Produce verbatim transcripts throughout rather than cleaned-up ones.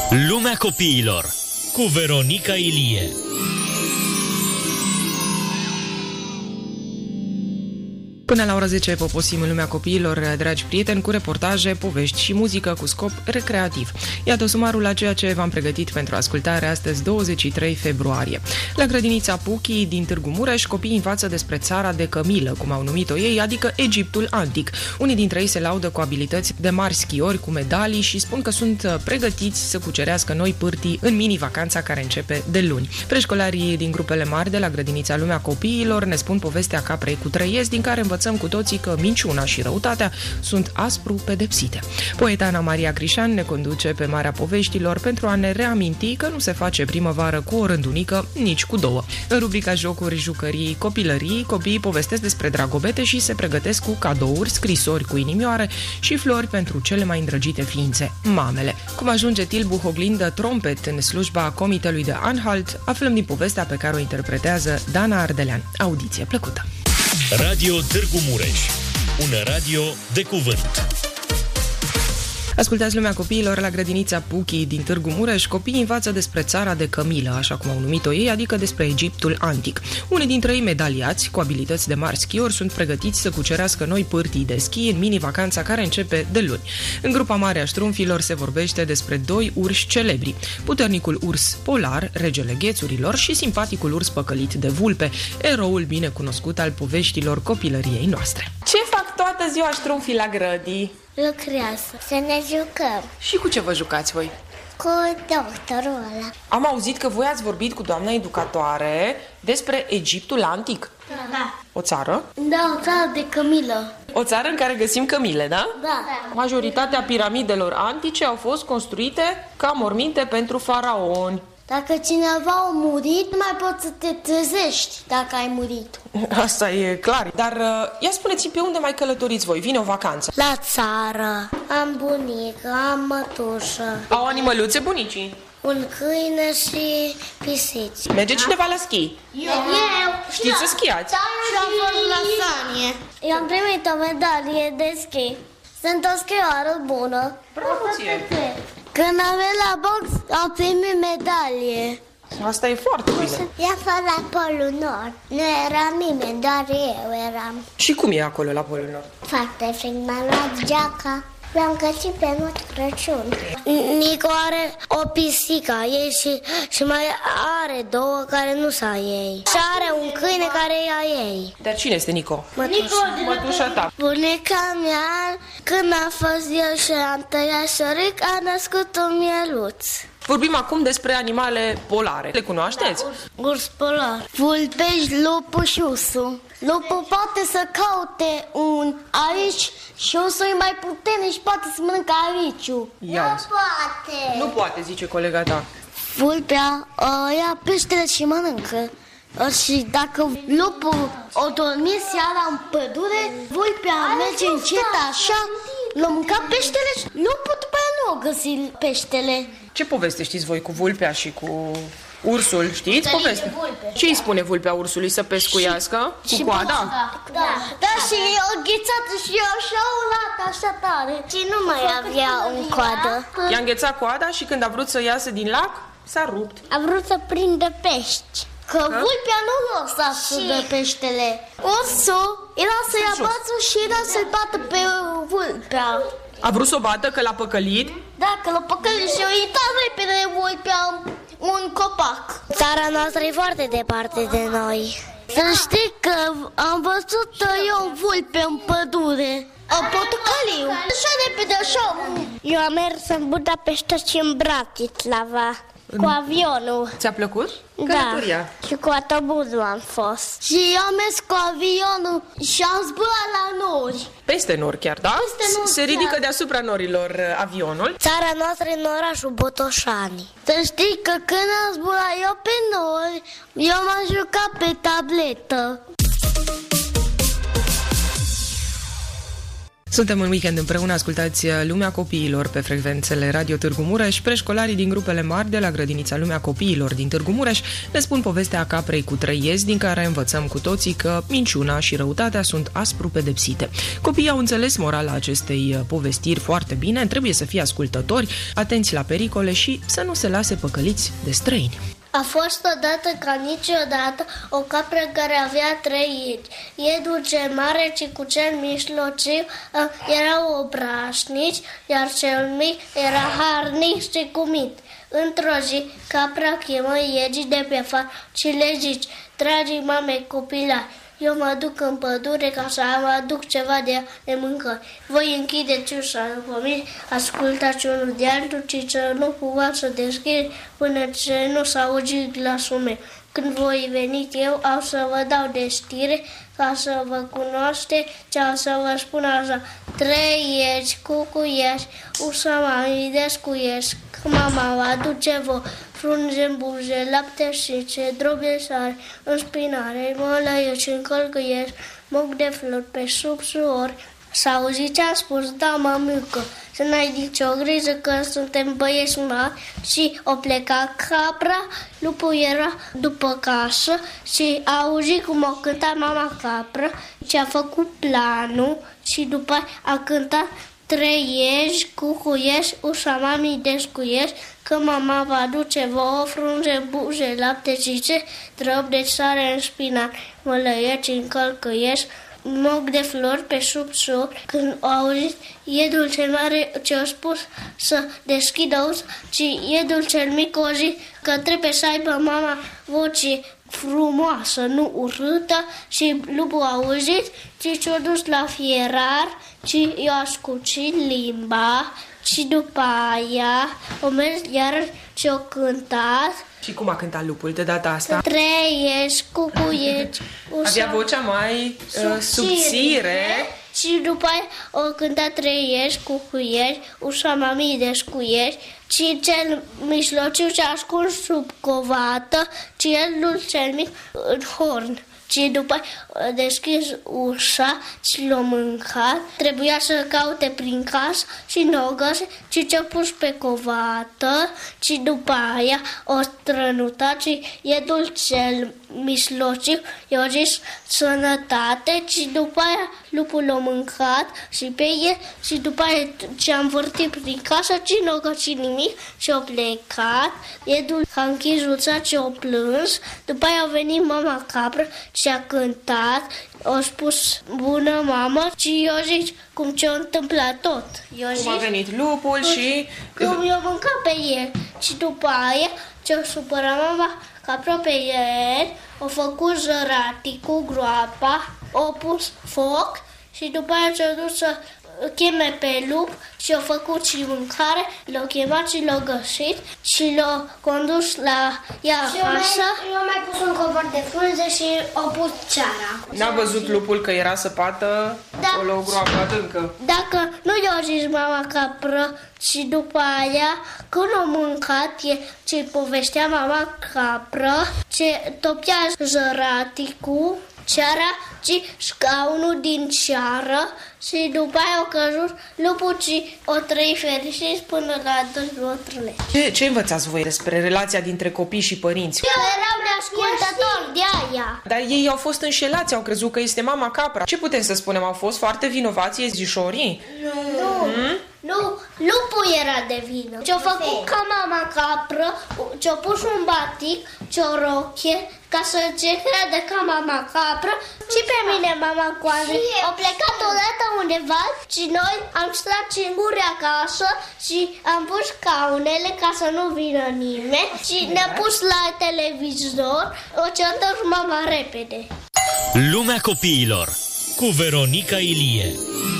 Lumea copiilor cu Veronica Ilie. Până la ora zece poposim în Lumea copiilor, dragi prieteni, cu reportaje, povești și muzică cu scop recreativ. Iată sumarul la ceea ce v-am pregătit pentru ascultare astăzi, douăzeci și trei februarie. La grădinița Puchi din Târgu Mureș, copiii învață despre țara de cămilă, cum au numit-o ei, adică Egiptul antic. Unii dintre ei se laudă cu abilități de mari schiori, cu medalii și spun că sunt pregătiți să cucerească noi pârtii în mini-vacanța care începe de luni. Preșcolarii din grupele mari de la grădinița Lumea copiilor ne spun povestea caprei cu trăiesc, din care învățăm cu toții că minciuna și răutatea sunt aspru pedepsite. Poeta Ana Maria Crișan ne conduce pe Marea Poveștilor pentru a ne reaminti că nu se face primăvară cu o rândunică, nici cu două. În rubrica Jocuri, Jucării, Copilării, copiii povestesc despre dragobete și se pregătesc cu cadouri, scrisori cu inimioare și flori pentru cele mai îndrăgite ființe, mamele. Cum ajunge Tilbu Hoglindă trompet în slujba comitelui de Anhalt, aflăm din povestea pe care o interpretează Dana Ardelean. Audiție plăcută! Radio Târgu Mureș, un radio de cuvânt. Ascultați Lumea copiilor la grădinița Puchi din Târgu Mureș. Copiii învață despre țara de cămilă, așa cum au numit-o ei, adică despre Egiptul antic. Unii dintre ei medaliați, cu abilități de mari schiori, sunt pregătiți să cucerească noi pârtii de schi în mini-vacanța care începe de luni. În grupa mare a ștrumfilor se vorbește despre doi urși celebri: puternicul urs polar, regele ghețurilor, și simpaticul urs păcălit de vulpe, eroul bine cunoscut al poveștilor copilăriei noastre. Ce fac toată ziua ștrumfii la grădii? Lucrează. Să ne jucăm. Și cu ce vă jucați voi? Cu doctorul ăla. Am auzit că voi ați vorbit cu doamna educatoare despre Egiptul antic. Da. O țară? Da, o țară de cămilă. O țară în care găsim cămile, da? Da. Majoritatea piramidelor antice au fost construite ca morminte pentru faraoni. Dacă cineva a murit, nu mai poți să te trezești dacă ai murit. Asta e clar. Dar ia spuneți-mi, pe unde mai călătoriți voi? Vine o vacanță? La țară. Am bunică, am mătușă. Au animăluțe bunicii? Un câine și pisici. Merge cineva la schi? Eu. Eu. Știți să schiați? Și am fost la sanie. Eu am primit o medalie de schi. Sunt o schioară bună. Bravo ție! Când am venit la box, am primit medalie. Asta e foarte bine. I-a fost la Polul Nord. Nu era nimeni, doar eu eram. Și cum e acolo la Polul Nord? Foarte frig, m-am luat geaca. L-am găsit pe Moș Crăciun. Nico are o pisică a ei și, și mai are două care nu sunt a ei. Și are un câine care e a ei. Dar cine este Nico? Mătușa. Mătușa ta. Bunica mea, când a fost eu și am tăiat șoric, a născut un mieluț. Vorbim acum despre animale polare. Le cunoașteți? Da, urs polar. Vulpești, lupul și ursul. Lupul poate să caute un arici și ursul e mai puternic și poate să mănâncă ariciul. Ia nu poate. Nu poate, zice colega ta. Vulpea uh, ia peștele și mănâncă. Uh, și dacă lupul o dormi seara în pădure, vulpea merge încet așa, l-a mâncat peștele și lupul după aia nu o găsi peștele. Ce poveste știți voi cu vulpea și cu ursul? Știți poveste? Ce îi spune vulpea ursului? Să pescuiască? Și, cu coada? Da, da. Da, și o ghețată și așa o lată așa tare. Și nu mai avea un coadă. I-a înghețat coada și când a vrut să iasă din lac, s-a rupt. A vrut să prindă pești. Că ha? Vulpea nu lăsa să dă peștele. Ursul era să ia bațul și era să-i bată pe vulpea. A vrut să o bată că l-a păcălit? Da, că l-a păcălit și a uitat repede vulpea un copac. Țara noastră e foarte departe de noi. Să știi că am văzut eu vulpe în pădure. A portocaliu. Așa repede, așa. Eu am mers în Budapesta și în Bratislava. Cu avionul. Ți-a plăcut? Da. Călătoria. Și cu autobuzul am fost. Și eu am mers cu avionul și am zburat la nori. Peste nori chiar, da? Peste nori, Se ridică chiar. deasupra norilor avionul. Țara noastră e în orașul Botoșani. Să știi că când am zburat eu pe nori, eu m-am jucat pe tabletă. Suntem în weekend împreună, ascultați Lumea Copiilor pe frecvențele Radio Târgu Mureș. Preșcolarii din grupele mari de la grădinița Lumea Copiilor din Târgu Mureș ne spun povestea caprei cu trei iezi, din care învățăm cu toții că minciuna și răutatea sunt aspru pedepsite. Copiii au înțeles morala acestei povestiri foarte bine, trebuie să fie ascultători, atenți la pericole și să nu se lase păcăliți de străini. A fost odată ca niciodată o capră care avea trei iedi. Iedul cel mare și cu cel mijlociu erau obrașnici, iar cel mic era harnic și cumit. Într-o zi, capra chemă iegii de pe far și le zice: dragii mame copilari, eu mă duc în pădure ca să mă aduc ceva de, de mâncare. Voi închideți ușa după mine, ascultați unul de altul și să nu puteți să deschide până ce nu s-a auzit glasul meu. Când voi veni eu, am să vă dau de știre ca să vă cunoaște ce am să vă spun așa: trei iegi, cucuieși, ușa mami descuieși, că mama vă aduce vă frunze în buze, lapte și ce drobe sare, în spinare, mălăieși și încălcăieși, moc de flori pe sub suori. S-a auzit ce-a spus, da, mămică, să n-ai nicio grijă că suntem băieți mari. Și o pleca capra, lupul era după casă și a auzit cum o cânta mama capră și a făcut planul și după a cântat: trei ieși, cucuieși, ușa mamii descuieși, că mama va aduce vouă frunze, buze, lapte și ce drăb de sare în spinar, mălăieți în călcăieși, moc de flori pe sub sori. Când au auzit iedul cel mare ce-a spus să deschidă ușa, și iedul cel mic o zi că trebuie să aibă mama voce frumoasă, nu urâtă, și lupul a auzit și ce-a dus la fierar și i-a scucit limba și după aia o mers iarăși și o cântat. Și cum a cântat lupul de data asta? Trei ieși, cucuieți, avea vocea mai uh, subțire. Și după aia o cântat trei ieși, cucuieți, ușa mamii descuieți, și cel mijlociu și-a ascuns sub covată, și el cel mic în horn. Și după a deschis ușa și l-a mâncat, trebuia să caute prin casă și nu o găsi, și ce-a pus pe covată, și după aia o strănutat și iedul cel mijlociu i-a zis sănătate, și după aia lupul l-a mâncat și pe el, și după aia ce-a învârtit prin casă și nu a găsit nimic și a plecat. Iedul a închis uța și a plâns, după aia a venit mama capră și a cântat, a spus bună mamă, și eu zic cum ce-a întâmplat tot. Eu cum a venit lupul și... cum i-a mâncat pe el. Și după aia ce-a supărat mama capră pe el, a făcut zărati cu groapa, a pus foc și după aia ce-a dus să cheme pe lup și a făcut și mâncare, l-a chemat și l-a găsit și l-a condus la ea acasă. Eu mai pus un covor de frunze și a pus ceara. N-a văzut lupul că era săpată da. o groapă adâncă? Dacă nu i-a zis mama capră, și după aia, când a mâncat, ce povestea mama capră, ce topea zăratii cu ceara și scaunul din ceară, și după aia au căzut lupul și o trăi fericit până la doi bătrâne. Ce, ce învățați voi despre relația dintre copii și părinți? Eu eram neascultător de aia. Dar ei au fost înșelați, au crezut că este mama capra. Ce putem să spunem? Au fost foarte vinovați iezișorii? Nu. Hmm? Nu, lupul era de vină. Ce-a făcut ca mama capră, ce-a pus un batic, ce-o roche, ca să se crede ca mama capră, și pe mine mama coadă. Au plecat odată undeva și noi am stat singuri acasă și am pus scaunele ca să nu vină nimeni și ne-a pus la televizor. O certă mama repede. Lumea copiilor cu Veronica Ilie.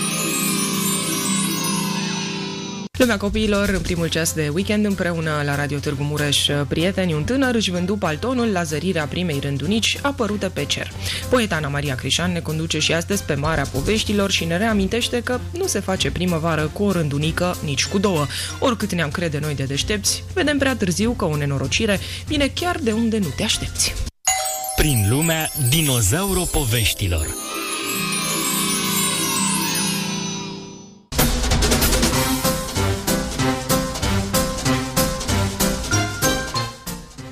Lumea copiilor, în primul ceas de weekend, împreună la Radio Târgu Mureș, prieteni, un tânăr își vându paltonul la zărirea primei rândunici apărută pe cer. Poeta Ana Maria Crișan ne conduce și astăzi pe Marea Poveștilor și ne reamintește că nu se face primăvară cu o rândunică, nici cu două. Oricât ne-am crede noi de deștepți, vedem prea târziu că o nenorocire vine chiar de unde nu te aștepți. Prin lumea dinozauropoveștilor.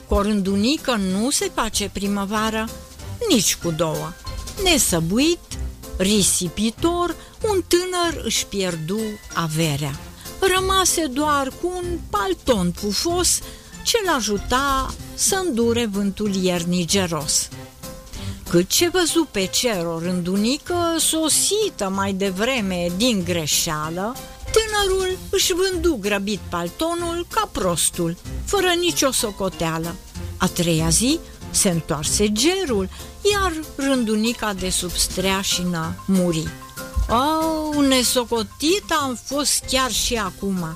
Cu o rândunică nu se face primăvară, nici cu două. Nesăbuit, risipitor, un tânăr își pierdu averea. Rămase doar cu un palton pufos ce-l ajuta să îndure vântul iernii geros. Cât ce văzu pe cer o rândunică sosită mai devreme din greșeală, tânărul își vându grăbit paltonul ca prostul, fără nicio socoteală. A treia zi se întoarse gerul, iar rândunica de sub streașină muri. Au, nesocotit am fost chiar și acum.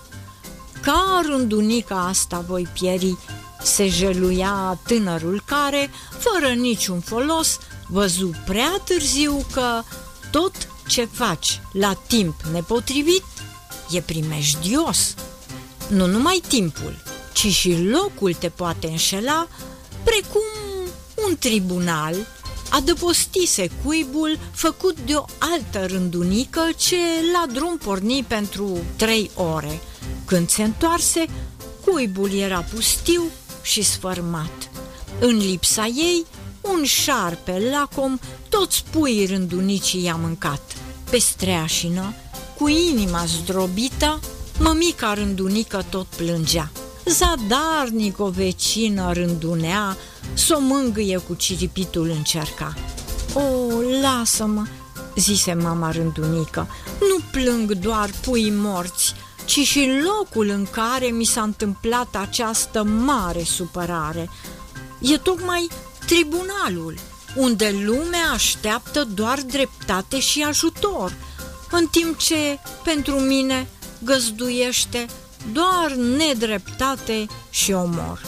Ca rândunica asta voi pieri, se jeluia tânărul care, fără niciun folos, văzu prea târziu că tot ce faci la timp nepotrivit e primejdios. Nu numai timpul, ci și locul te poate înșela, precum un tribunal adăpostise cuibul făcut de o altă rândunică ce la drum porni pentru trei ore. Când se întoarse, cuibul era pustiu și sfărmat. În lipsa ei, un șarpe lacom toți puii rândunicii i-a mâncat. Pe streașină, cu inima zdrobită, mămica rândunică tot plângea. Zadarnic o vecină rândunea, s-o mângâie cu ciripitul încerca. O, lasă-mă, zise mama rândunică, nu plâng doar puii morți, ci și locul în care mi s-a întâmplat această mare supărare. E tocmai tribunalul, unde lumea așteaptă doar dreptate și ajutor, în timp ce pentru mine găzduiește doar nedreptate și omor.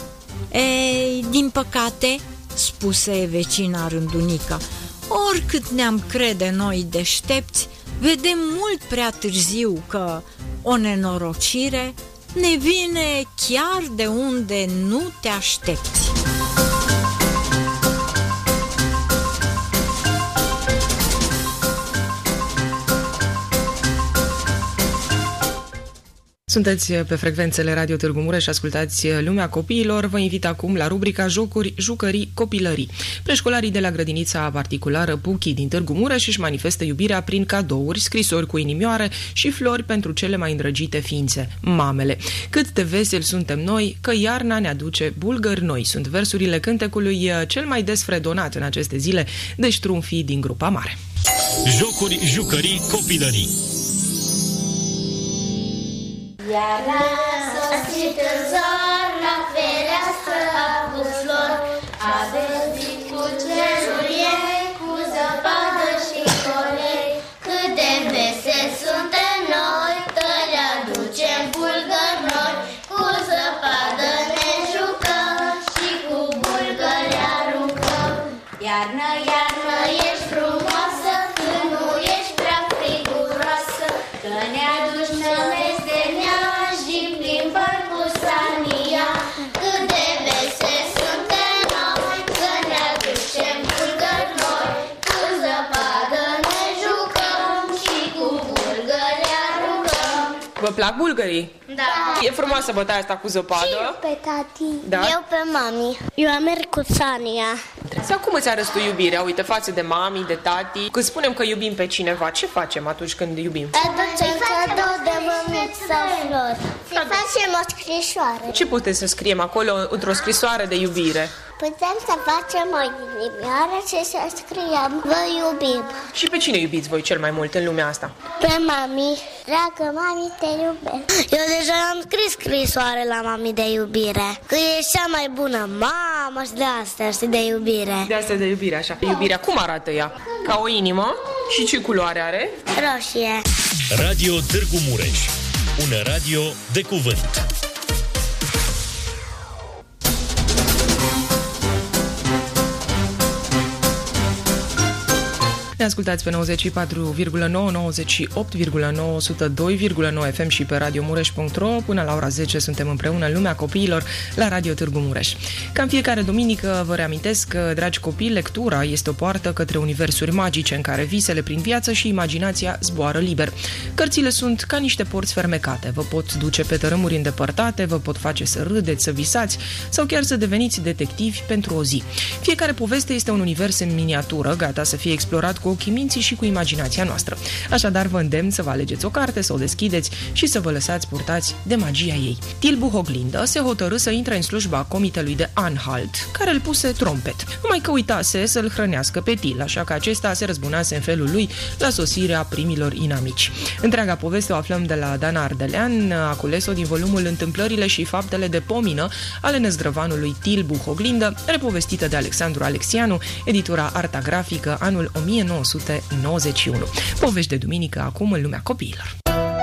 Ei, din păcate, spuse vecina rândunică, oricât ne-am crede noi deștepți, vedem mult prea târziu că o nenorocire ne vine chiar de unde nu te aștepți. Sunteți pe frecvențele Radio Târgu Mureș și ascultați Lumea Copiilor. Vă invit acum la rubrica Jocuri, Jucării, Copilării. Preșcolarii de la grădinița particulară Puchi din Târgu Mureș își manifestă iubirea prin cadouri, scrisori cu inimioare și flori pentru cele mai îndrăgite ființe, mamele. Cât de veseli suntem noi că iarna ne aduce bulgări noi. Sunt versurile cântecului cel mai des fredonat în aceste zile de ștrumfii din grupa mare. Jocuri, Jucării, Copilării. Iarna s-a sosit în zor, la fereastră a pus flor, a văzut cu cerul ei, cu zăpadă și colei. Cât de veseli suntem noi, că le aducem bulgări noi, cu zăpadă ne jucăm și cu bulgări aruncăm. Iarnă, iarnă, ești frumoasă, când nu ești prea friguroasă, că ne aduci nămezi de neam și plimbări cu sania. Cât de veseli suntem noi, că ne aducem bulgări noi, cu zăpadă ne jucăm și cu bulgări aruncăm. Vă plac bulgării? Da. E frumoasă bătaia asta cu zăpadă. Pe tati. Da? Eu pe mami. Eu am mers cu Sania. Sau cum îți arăți tu iubirea? Uite, față de mami, de tati. Când spunem că iubim pe cineva, ce facem atunci când iubim? Aducem cadou de mămic sau flori. Să facem o scrisoare. Ce putem să scriem acolo într-o scrisoare de iubire? Putem să facem o inimioară și să scriem vă iubim. Și pe cine iubiți voi cel mai mult în lumea asta? Pe mami. Dragă mami, te iubesc. Eu deja am scris scrisoare la mami de iubire, că e cea mai bună mamă și de astea, știi, de iubire. De asta de iubire, așa. Iubirea cum arată ea? Ca o inimă? Și ce culoare are? Roșie. Radio Târgu Mureș. Un radio de cuvânt. Ne ascultați pe nouăzeci și patru virgulă nouă, nouăzeci și opt virgulă nouă, o sută doi virgulă nouă F M și pe radio mureș punct ro. Până la ora zece suntem împreună în lumea copiilor la Radio Târgu Mureș. Ca în fiecare duminică vă reamintesc că, dragi copii, lectura este o poartă către universuri magice în care visele prin viață și imaginația zboară liber. Cărțile sunt ca niște porți fermecate. Vă pot duce pe tărâmuri îndepărtate, vă pot face să râdeți, să visați sau chiar să deveniți detectivi pentru o zi. Fiecare poveste este un univers în miniatură, gata să fie explorat cu ochii minții și cu imaginația noastră. Așadar, vă îndemn să vă alegeți o carte, să o deschideți și să vă lăsați purtați de magia ei. Til Buhoglindă se hotărâ să intre în slujba comitelui de Anhalt, care îl puse trompet. Numai că uitase să-l hrănească pe Til, așa că acesta se răzbunase în felul lui la sosirea primilor inamici. Întreaga poveste o aflăm de la Dana Ardelean, a cules-o din volumul Întâmplările și faptele de pomină ale năzdrăvanului Til Buhoglindă, repovestită de Alexandru Alexianu, editura Arta Grafică, anul o mie nouă sute nouăzeci și unu. Povești de duminică acum în lumea copiilor.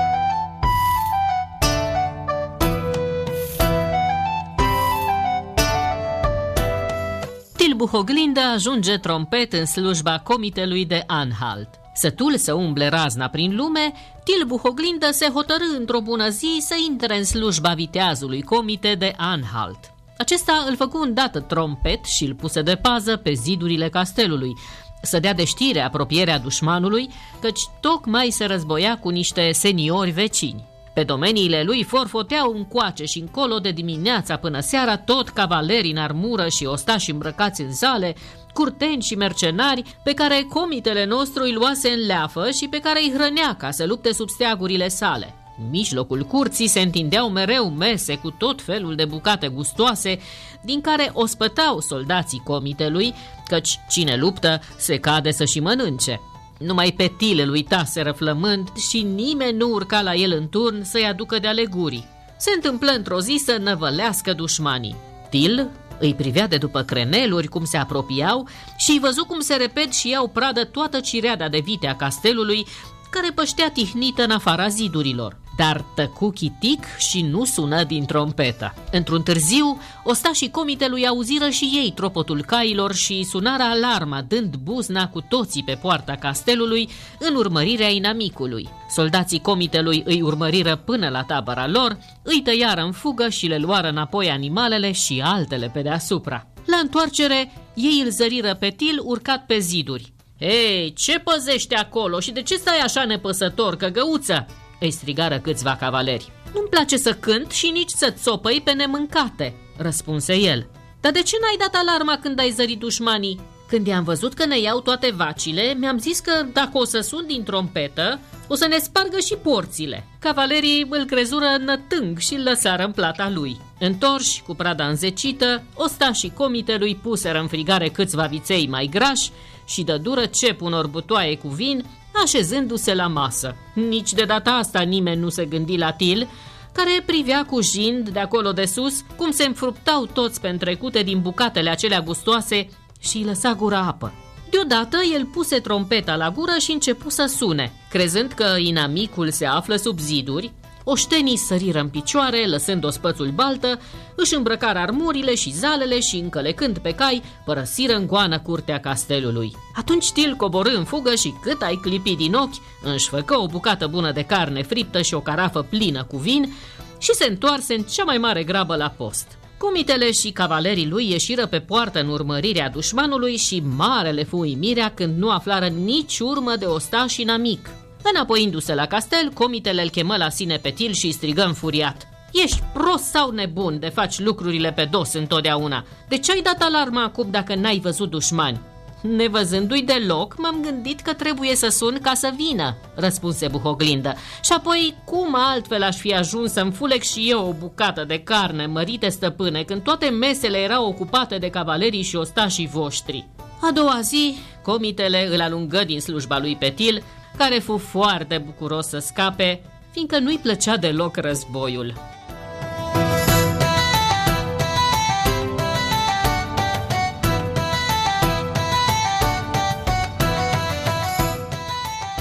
Til Buhoglindă ajunge trompet în slujba comitelui de Anhalt. Sătul să umble razna prin lume, Til Buhoglindă se hotărâ într-o bună zi să intre în slujba viteazului comite de Anhalt. Acesta îl făcu îndată trompet și îl puse de pază pe zidurile castelului, să dea de știre apropierea dușmanului, căci tocmai se războia cu niște seniori vecini. Pe domeniile lui forfoteau încoace și încolo de dimineața până seara tot cavaleri în armură și ostași îmbrăcați în zale, curteni și mercenari pe care comitele nostru îi luase în leafă și pe care îi hrănea ca să lupte sub steagurile sale. În mijlocul curții se întindeau mereu mese cu tot felul de bucate gustoase, din care ospătau soldații comitelui, căci cine luptă se cade să și mănânce. Numai pe Til îl uitaseră flămând și nimeni nu urca la el în turn să-i aducă de-ale gurii. Se întâmplă într-o zi să năvălească dușmanii. Til îi privea de după creneluri cum se apropiau și îi văzu cum se repede și iau pradă toată cireada de vite a castelului, care păștea tihnită în afara zidurilor. Dar tăcu chitic și nu sună din trompetă. Într-un târziu, ostașii comitelui auziră și ei tropotul cailor și sunară alarma, dând buzna cu toții pe poarta castelului în urmărirea inamicului. Soldații comitelui îi urmăriră până la tabăra lor, îi tăiară în fugă și le luară înapoi animalele și altele pe deasupra. La întoarcere, ei îl zăriră pe Til urcat pe ziduri. Ei, ce păzește acolo și de ce stai așa nepăsător, căgăuță?" îi strigară câțiva cavaleri. Nu-mi place să cânt și nici să țopăi pe nemâncate," răspunse el. Dar de ce n-ai dat alarma când ai zărit dușmanii?" Când i-am văzut că ne iau toate vacile, mi-am zis că dacă o să sun din trompetă, o să ne spargă și porțile." Cavalerii îl crezură nătâng și îl lăsară în plata lui. Întorși, cu prada înzecită, ostașii comitelui puseră în frigare câțiva viței mai grași și dădură cep unor butoaie cu vin, așezându-se la masă. Nici de data asta nimeni nu se gândi la Til, care privea cu jind de acolo de sus cum se înfruptau toți pe întrecute din bucatele acelea gustoase și îi lăsa gura apă. Deodată el puse trompeta la gură și începu să sune. Crezând că inamicul se află sub ziduri, oștenii săriră în picioare, lăsând ospățul baltă, își îmbrăcară armurile și zalele și, încălecând pe cai, părăsiră în goană curtea castelului. Atunci Til coborâ în fugă și, cât ai clipi din ochi, își făcă o bucată bună de carne friptă și o carafă plină cu vin și se întoarse în cea mai mare grabă la post. Comitele și cavalerii lui ieșiră pe poartă în urmărirea dușmanului și mare le fu uimirea când nu aflară nici urmă de ostaș inamic. Înapoiindu-se la castel, comitele îl chemă la sine pe Til și îi strigă înfuriat. Ești prost sau nebun de faci lucrurile pe dos întotdeauna? De ce ai dat alarma acum dacă n-ai văzut dușmani? Nevăzându-i deloc, m-am gândit că trebuie să sun ca să vină, răspunse Buhoglindă. Și apoi, cum altfel aș fi ajuns să-mi fulec și eu o bucată de carne, mărite stăpâne, când toate mesele erau ocupate de cavalerii și ostașii voștri? A doua zi, comitele îl alungă din slujba lui pe Til, care fu foarte bucuros să scape, fiindcă nu-i plăcea deloc războiul.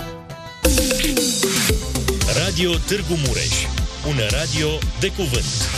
Radio Târgu Mureș, un radio de cuvânt.